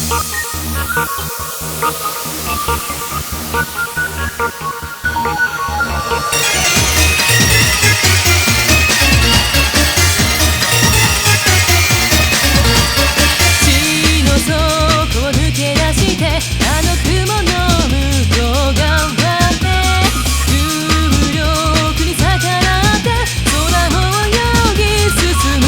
地の底を抜け出してあの雲の向こう側へ重力に逆らって空を泳ぎ進む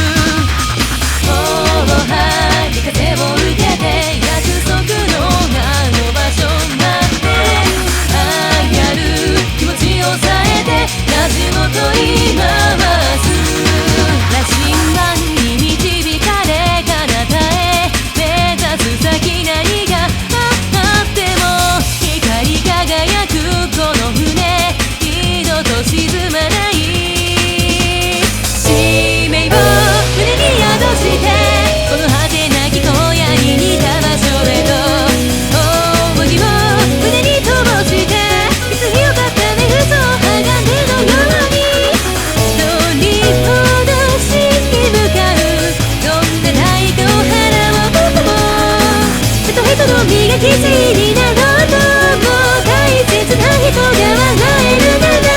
大張風を受けて約束のあの場所まで愛ある気持ちを抑えて舵を取り回す羅針盤に導かれ彼方へ目指す先何があっても光り輝くこの船二度と沈まない使命を胸に宿してこの果てなき荒野に似た場所へと思いを胸に灯していつ広かったね嘘を剥がんでのように取り戻しに向かうどんな代価を払おうとも人と人の身が基地になろうとも大切な人が笑えるなら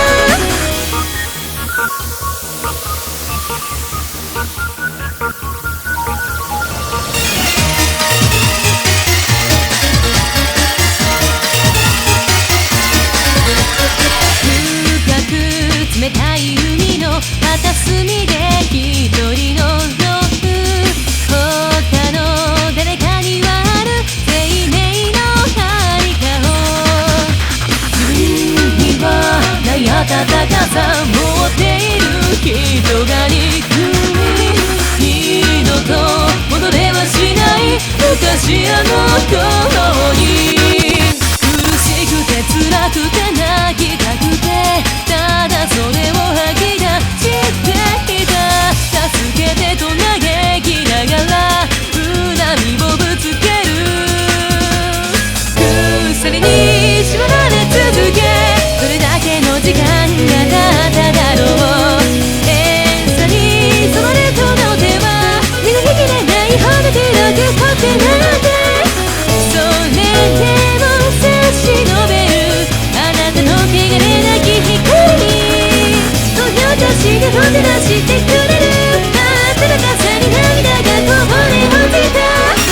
深く冷たい海の片隅で一人のロープ他の誰かにはある生命の在りかを自分にはない温かさ持っている人が憎み二度と戻れはしない昔あの頃に苦しくて辛くて泣きたくてただそれを吐き出していた助けてと嘆きながら恨みをぶつける鎖に縛られ続けどれだけの時間が経っただろう遠さに染まるこの手は身が引きれないほど広く取ってなんてそれでも差し伸べるあなたの汚れなき光そぎ落としてもてなしてくれる温かさに涙がこぼれ落ちた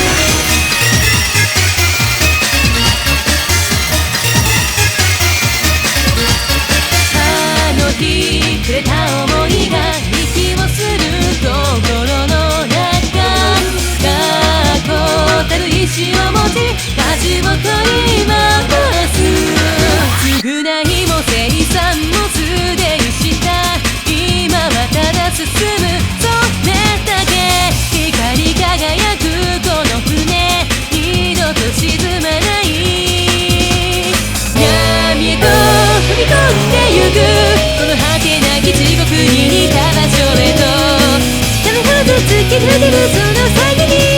あの日くれた想いが息をする心の中確固たる意志を持ち舵を取り回す償いも生産もすでにした今はただ進むそれだけ光り輝くこの船二度と沈まない闇へと飛び込んでゆくこの果てなき地獄に似た場所へと誰ほど突き抜けるその先に